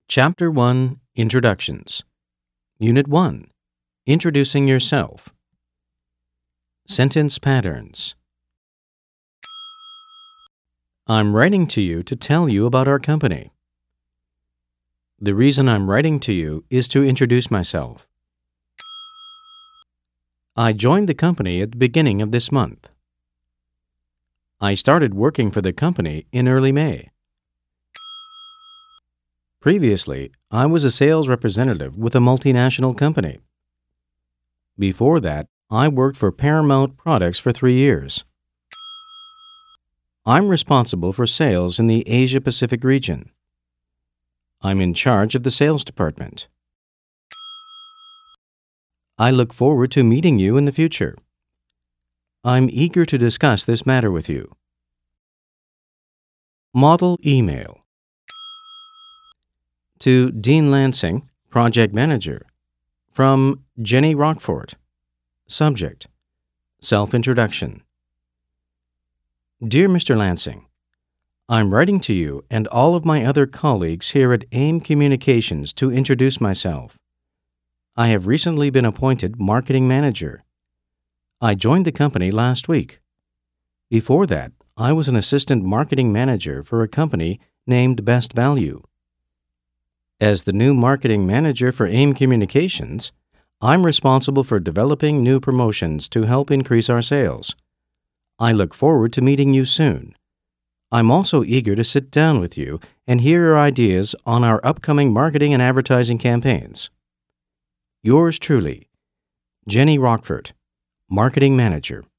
Chapter 1 Introductions Unit 1 Introducing Yourself Sentence Patterns I'm writing to you to tell you about our company. The reason I'm writing to you is to introduce myself. I joined the company at the beginning of this month. I started working for the company in early May. Previously, I was a sales representative with a multinational company. Before that, I worked for Paramount Products for 3 years. I'm responsible for sales in the Asia-Pacific region. I'm in charge of the sales department. I look forward to meeting you in the future. I'm eager to discuss this matter with you. Model email. To Dean Lansing, Project Manager, from Jenny Rockfort. Subject: Self-Introduction. Dear Mr. Lansing, I'm writing to you and all of my other colleagues here at AIM Communications to introduce myself. I have recently been appointed Marketing Manager. I joined the company last week. Before that, I was an Assistant Marketing Manager for a company named Best Value. As the new Marketing Manager for AIM Communications, I'm responsible for developing new promotions to help increase our sales. I look forward to meeting you soon. I'm also eager to sit down with you and hear your ideas on our upcoming marketing and advertising campaigns. Yours truly, Jenny Rockfort, Marketing Manager.